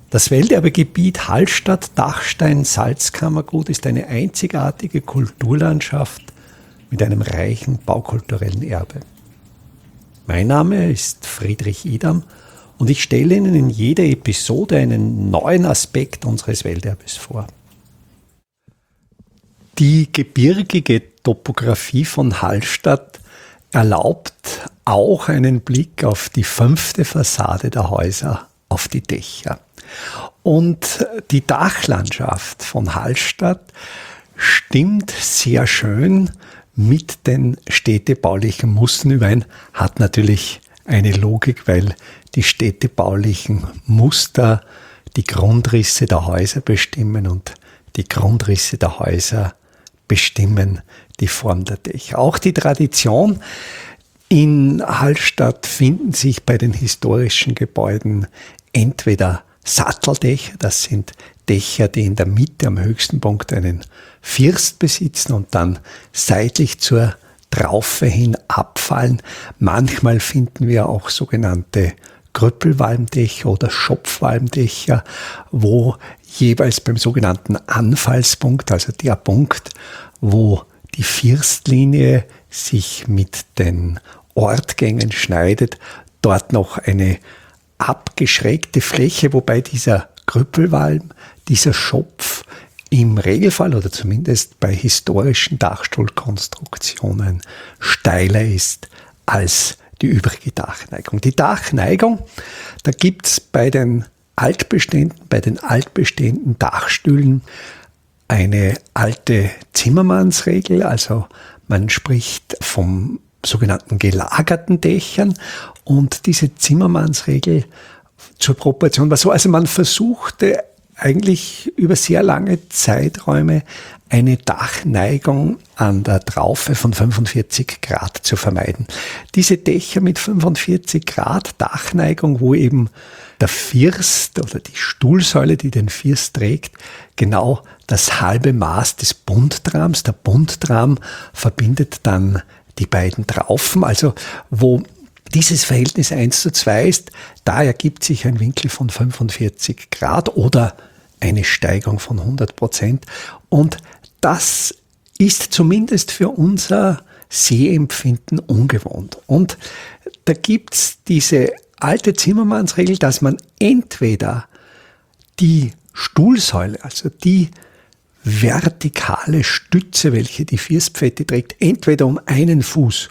Das Welterbegebiet Hallstatt-Dachstein-Salzkammergut ist eine einzigartige Kulturlandschaft mit einem reichen baukulturellen Erbe. Mein Name ist Friedrich Idam und ich stelle Ihnen in jeder Episode einen neuen Aspekt unseres Welterbes vor. Die gebirgige Topographie von Hallstatt erlaubt auch einen Blick auf die 5. Fassade der Häuser, auf die Dächer. Und die Dachlandschaft von Hallstatt stimmt sehr schön mit den städtebaulichen Mustern überein, hat natürlich eine Logik, weil die städtebaulichen Muster die Grundrisse der Häuser bestimmen und die Grundrisse der Häuser bestimmen die Form der Dächer. Auch die Tradition in Hallstatt finden sich bei den historischen Gebäuden entweder Satteldächer, das sind Dächer, die in der Mitte am höchsten Punkt einen First besitzen und dann seitlich zur Traufe hin abfallen. Manchmal finden wir auch sogenannte Krüppelwalmdächer oder Schopfwalmdächer, wo jeweils beim sogenannten Anfallspunkt, also der Punkt, wo die Firstlinie sich mit den Ortgängen schneidet, dort noch eine abgeschrägte Fläche, wobei dieser Krüppelwalm, dieser Schopf im Regelfall oder zumindest bei historischen Dachstuhlkonstruktionen steiler ist als die übrige Dachneigung. Die Dachneigung, da gibt's bei den altbestehenden Dachstühlen eine alte Zimmermannsregel, also man spricht vom sogenannten gelagerten Dächern und diese Zimmermannsregel zur Proportion war so, also man versuchte eigentlich über sehr lange Zeiträume eine Dachneigung an der Traufe von 45 Grad zu vermeiden. Diese Dächer mit 45 Grad Dachneigung, wo eben der First oder die Stuhlsäule, die den First trägt, genau das halbe Maß des Bundtrams, der Bundtram verbindet dann die beiden Traufen, also wo dieses Verhältnis 1:2 ist, da ergibt sich ein Winkel von 45 Grad oder eine Steigung von 100%. Und das ist zumindest für unser Sehempfinden ungewohnt. Und da gibt's diese alte Zimmermannsregel, dass man entweder die Stuhlsäule, also die vertikale Stütze, welche die Firstpfette trägt, entweder um einen Fuß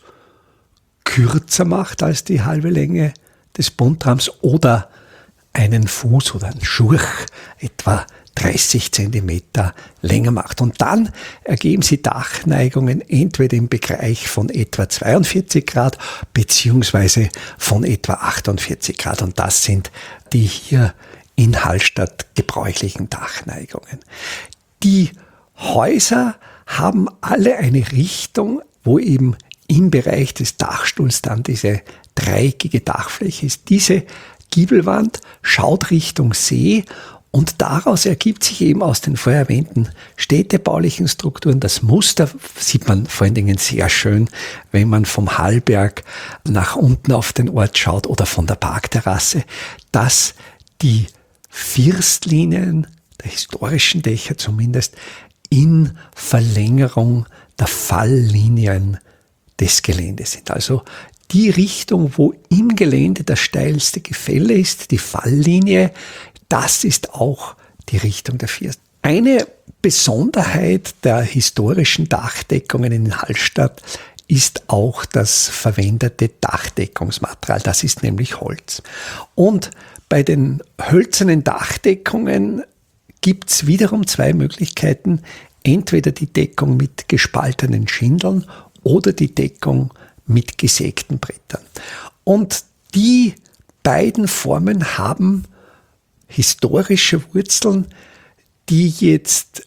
kürzer macht als die halbe Länge des Bundtrams oder einen Fuß oder einen Schurch etwa 30 Zentimeter länger macht. Und dann ergeben sie Dachneigungen entweder im Bereich von etwa 42 Grad beziehungsweise von etwa 48 Grad. Und das sind die hier in Hallstatt gebräuchlichen Dachneigungen. Die Häuser haben alle eine Richtung, wo eben im Bereich des Dachstuhls dann diese dreieckige Dachfläche ist. Diese Giebelwand schaut Richtung See und daraus ergibt sich eben aus den vorher erwähnten städtebaulichen Strukturen das Muster, sieht man vor allen Dingen sehr schön, wenn man vom Hallberg nach unten auf den Ort schaut oder von der Parkterrasse, dass die Firstlinien der historischen Dächer zumindest in Verlängerung der Falllinien des Geländes sind. Also die Richtung, wo im Gelände das steilste Gefälle ist, die Falllinie, das ist auch die Richtung der First. Eine Besonderheit der historischen Dachdeckungen in Hallstatt ist auch das verwendete Dachdeckungsmaterial. Das ist nämlich Holz. Und bei den hölzernen Dachdeckungen gibt es wiederum zwei Möglichkeiten. Entweder die Deckung mit gespaltenen Schindeln oder die Deckung mit gesägten Brettern. Und die beiden Formen haben historische Wurzeln, die jetzt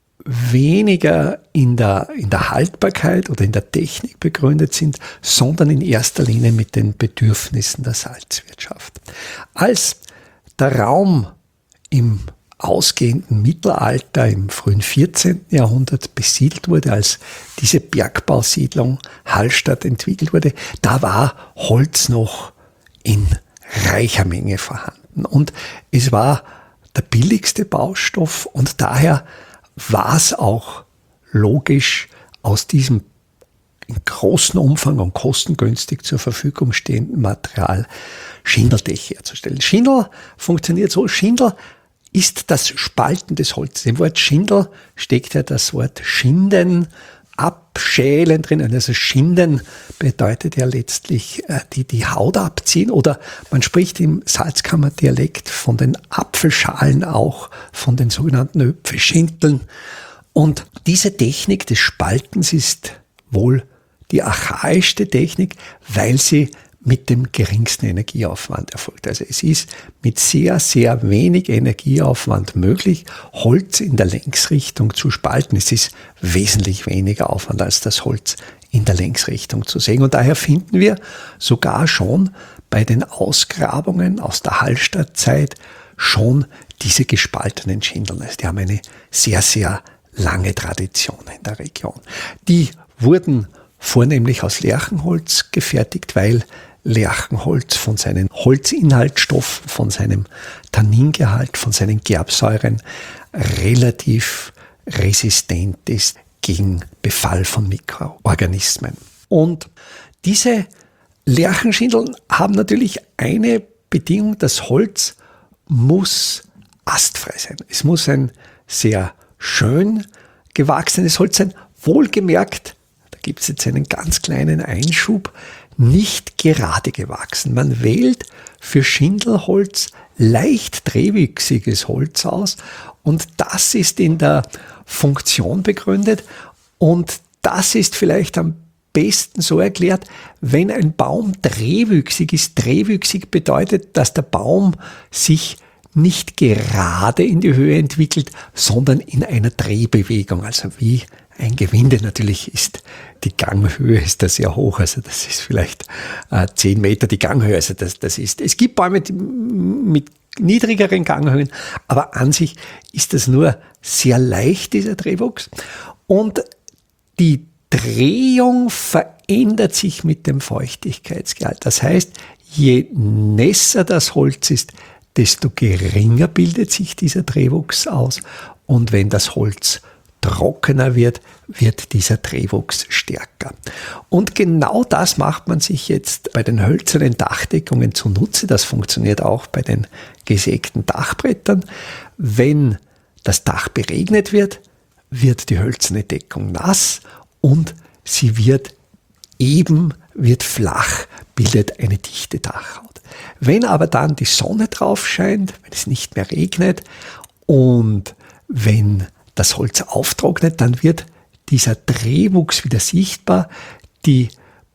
weniger in der Haltbarkeit oder in der Technik begründet sind, sondern in erster Linie mit den Bedürfnissen der Salzwirtschaft. Als der Raum im ausgehenden Mittelalter, im frühen 14. Jahrhundert besiedelt wurde, als diese Bergbausiedlung Hallstatt entwickelt wurde, da war Holz noch in reicher Menge vorhanden. Und es war der billigste Baustoff und daher war es auch logisch, aus diesem in großem Umfang und kostengünstig zur Verfügung stehenden Material Schindeldächer herzustellen. Schindel funktioniert so, Schindel ist das Spalten des Holzes. Im Wort Schindel steckt ja das Wort Schinden, abschälen drin. Also Schinden bedeutet ja letztlich die Haut abziehen oder man spricht im Salzkammerdialekt von den Apfelschalen auch, von den sogenannten Öpfelschinteln. Und diese Technik des Spaltens ist wohl die archaischste Technik, weil sie mit dem geringsten Energieaufwand erfolgt. Also es ist mit sehr, sehr wenig Energieaufwand möglich, Holz in der Längsrichtung zu spalten. Es ist wesentlich weniger Aufwand, als das Holz in der Längsrichtung zu sägen. Und daher finden wir sogar schon bei den Ausgrabungen aus der Hallstattzeit schon diese gespaltenen Schindeln. Also die haben eine sehr, sehr lange Tradition in der Region. Die wurden vornehmlich aus Lärchenholz gefertigt, weil Lärchenholz von seinen Holzinhaltsstoffen, von seinem Tanningehalt, von seinen Gerbsäuren relativ resistent ist gegen Befall von Mikroorganismen. Und diese Lärchenschindeln haben natürlich eine Bedingung, das Holz muss astfrei sein. Es muss ein sehr schön gewachsenes Holz sein, wohlgemerkt, da gibt es jetzt einen ganz kleinen Einschub, nicht gerade gewachsen. Man wählt für Schindelholz leicht drehwüchsiges Holz aus und das ist in der Funktion begründet und das ist vielleicht am besten so erklärt, wenn ein Baum drehwüchsig ist. Drehwüchsig bedeutet, dass der Baum sich nicht gerade in die Höhe entwickelt, sondern in einer Drehbewegung, also wie ein Gewinde. Natürlich ist die Ganghöhe ist da sehr hoch, also das ist vielleicht 10 Meter die Ganghöhe. Also das ist, es gibt Bäume mit niedrigeren Ganghöhen, aber an sich ist das nur sehr leicht, dieser Drehwuchs. Und die Drehung verändert sich mit dem Feuchtigkeitsgehalt. Das heißt, je nässer das Holz ist, desto geringer bildet sich dieser Drehwuchs aus. Und wenn das Holz trockener wird, wird dieser Drehwuchs stärker. Und genau das macht man sich jetzt bei den hölzernen Dachdeckungen zunutze. Das funktioniert auch bei den gesägten Dachbrettern. Wenn das Dach beregnet wird, wird die hölzerne Deckung nass und sie wird flach, bildet eine dichte Dachhaut. Wenn aber dann die Sonne drauf scheint, wenn es nicht mehr regnet und wenn das Holz auftrocknet, dann wird dieser Drehwuchs wieder sichtbar. Die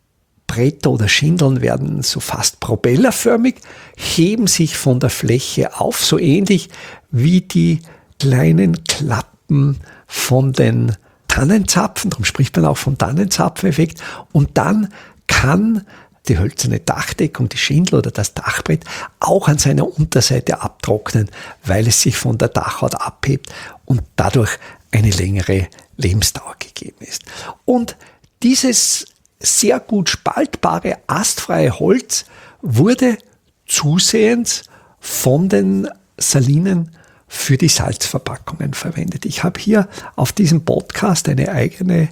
Bretter oder Schindeln werden so fast propellerförmig, heben sich von der Fläche auf, so ähnlich wie die kleinen Klappen von den Tannenzapfen. Darum spricht man auch vom Tannenzapfeneffekt. Und dann kann die hölzerne Dachdeckung, die Schindel oder das Dachbrett auch an seiner Unterseite abtrocknen, weil es sich von der Dachhaut abhebt und dadurch eine längere Lebensdauer gegeben ist. Und dieses sehr gut spaltbare, astfreie Holz wurde zusehends von den Salinen für die Salzverpackungen verwendet. Ich habe hier auf diesem Podcast eine eigene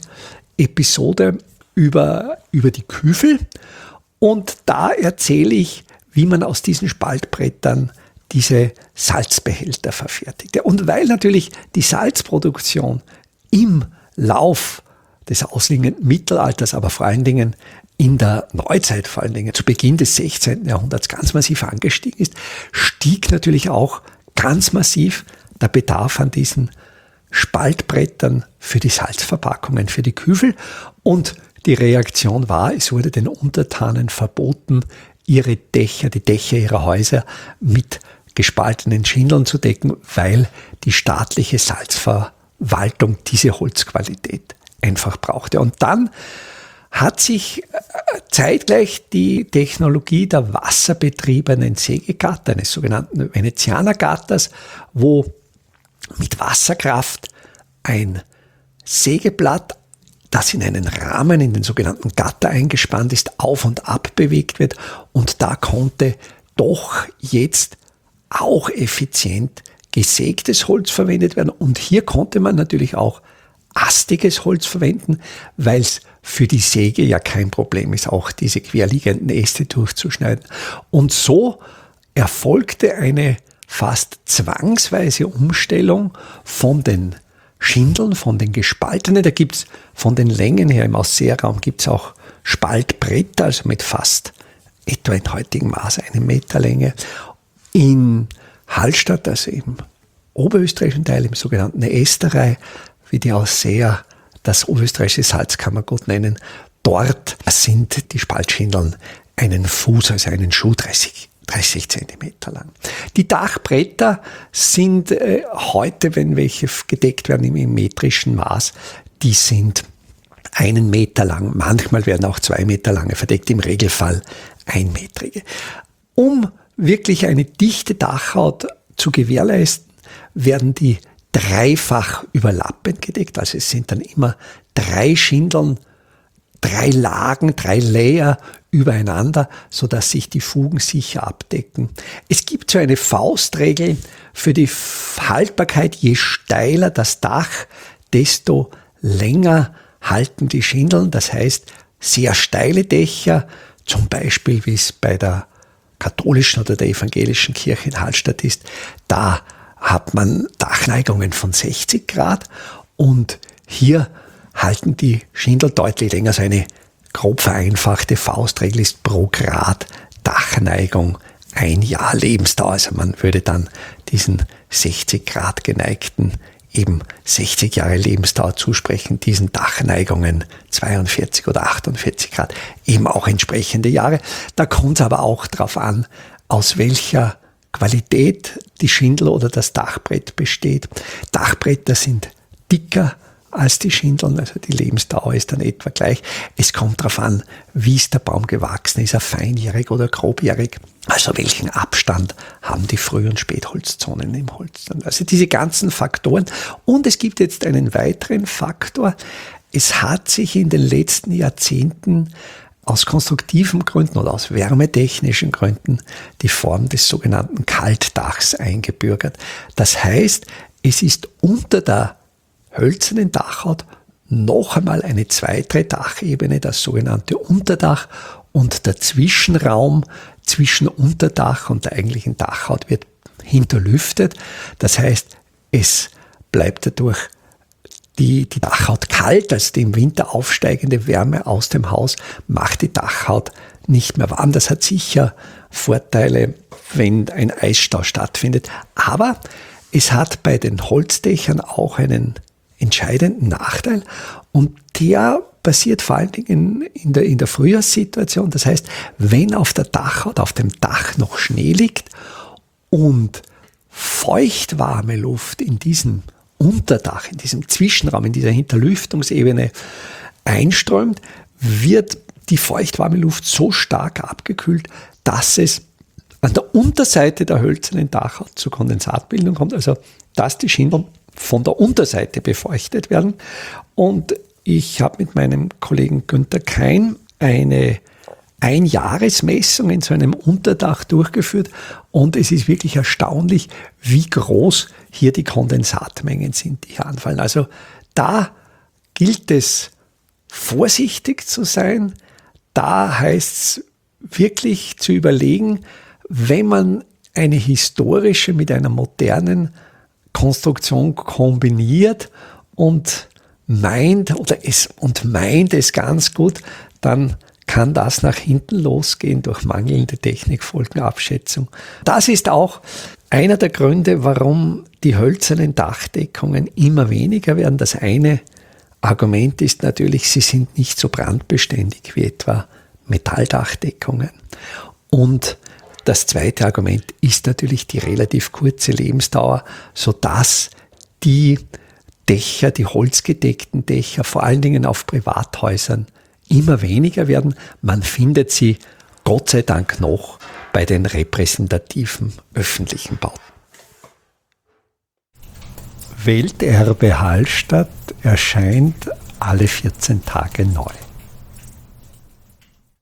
Episode über die Küfel. Und da erzähle ich, wie man aus diesen Spaltbrettern diese Salzbehälter verfertigt. Und weil natürlich die Salzproduktion im Lauf des ausliegenden Mittelalters, aber vor allen Dingen in der Neuzeit, vor allen Dingen zu Beginn des 16. Jahrhunderts ganz massiv angestiegen ist, stieg natürlich auch ganz massiv der Bedarf an diesen Spaltbrettern für die Salzverpackungen, für die Küfel. Und die Reaktion war, es wurde den Untertanen verboten, ihre Dächer, die Dächer ihrer Häuser mit gespaltenen Schindeln zu decken, weil die staatliche Salzverwaltung diese Holzqualität einfach brauchte. Und dann hat sich zeitgleich die Technologie der wasserbetriebenen Sägegatter, eines sogenannten Venezianergatters, wo mit Wasserkraft ein Sägeblatt, das in einen Rahmen, in den sogenannten Gatter eingespannt ist, auf und ab bewegt wird. Und da konnte doch jetzt auch effizient gesägtes Holz verwendet werden. Und hier konnte man natürlich auch astiges Holz verwenden, weil es für die Säge ja kein Problem ist, auch diese querliegenden Äste durchzuschneiden. Und so erfolgte eine fast zwangsweise Umstellung von den Schindeln, von den gespaltenen. Da gibt es von den Längen her im Ausseherraum gibt es auch Spaltbretter, also mit fast etwa in heutigem Maß 1 Meter Länge. In Hallstatt, also im oberösterreichischen Teil, im sogenannten Esterei, wie die Ausseher das oberösterreichische Salzkammergut nennen, dort sind die Spaltschindeln einen Fuß, also einen Schuh 30 Zentimeter lang. Die Dachbretter sind heute, wenn welche gedeckt werden im metrischen Maß, die sind 1 Meter lang. Manchmal werden auch 2 Meter lange verdeckt, im Regelfall 1-metrige. Um wirklich eine dichte Dachhaut zu gewährleisten, werden die dreifach überlappend gedeckt. Also es sind dann immer 3 Schindeln, 3 Lagen, 3 Layer übereinander, sodass sich die Fugen sicher abdecken. Es gibt so eine Faustregel für die Haltbarkeit: je steiler das Dach, desto länger halten die Schindeln. Das heißt, sehr steile Dächer, zum Beispiel wie es bei der katholischen oder der evangelischen Kirche in Hallstatt ist, da hat man Dachneigungen von 60 Grad und hier halten die Schindeln deutlich länger. So eine grob vereinfachte Faustregel ist pro Grad Dachneigung 1 Jahr Lebensdauer. Also man würde dann diesen 60 Grad geneigten eben 60 Jahre Lebensdauer zusprechen, diesen Dachneigungen 42 oder 48 Grad, eben auch entsprechende Jahre. Da kommt es aber auch darauf an, aus welcher Qualität die Schindel oder das Dachbrett besteht. Dachbretter sind dicker als die Schindeln, also die Lebensdauer ist dann etwa gleich. Es kommt darauf an, wie ist der Baum gewachsen, ist er feinjährig oder grobjährig, also welchen Abstand haben die Früh- und Spätholzzonen im Holz. Also diese ganzen Faktoren. Und es gibt jetzt einen weiteren Faktor. Es hat sich in den letzten Jahrzehnten aus konstruktiven Gründen oder aus wärmetechnischen Gründen die Form des sogenannten Kaltdachs eingebürgert. Das heißt, es ist unter der hölzernen Dachhaut noch einmal eine zweite Dachebene, das sogenannte Unterdach, und der Zwischenraum zwischen Unterdach und der eigentlichen Dachhaut wird hinterlüftet. Das heißt, es bleibt dadurch die Dachhaut kalt, also die im Winter aufsteigende Wärme aus dem Haus macht die Dachhaut nicht mehr warm. Das hat sicher Vorteile, wenn ein Eisstau stattfindet. Aber es hat bei den Holzdächern auch einen entscheidenden Nachteil, und der passiert vor allen Dingen in der Frühjahrssituation. Das heißt, wenn auf der Dachhaut, auf dem Dach noch Schnee liegt und feuchtwarme Luft in diesem Unterdach, in diesem Zwischenraum, in dieser Hinterlüftungsebene einströmt, wird die feuchtwarme Luft so stark abgekühlt, dass es an der Unterseite der hölzernen Dachhaut zur Kondensatbildung kommt, also dass die Schindeln von der Unterseite befeuchtet werden. Und ich habe mit meinem Kollegen Günther Kein eine Einjahresmessung in so einem Unterdach durchgeführt, und es ist wirklich erstaunlich, wie groß hier die Kondensatmengen sind, die hier anfallen. Also da gilt es, vorsichtig zu sein. Da heißt es wirklich zu überlegen, wenn man eine historische mit einer modernen Konstruktion kombiniert und meint es ganz gut, dann kann das nach hinten losgehen durch mangelnde Technikfolgenabschätzung. Das ist auch einer der Gründe, warum die hölzernen Dachdeckungen immer weniger werden. Das eine Argument ist natürlich, sie sind nicht so brandbeständig wie etwa Metalldachdeckungen. Und das zweite Argument ist natürlich die relativ kurze Lebensdauer, sodass die Dächer, die holzgedeckten Dächer, vor allen Dingen auf Privathäusern, immer weniger werden. Man findet sie Gott sei Dank noch bei den repräsentativen öffentlichen Bauten. Welterbe Hallstatt erscheint alle 14 Tage neu.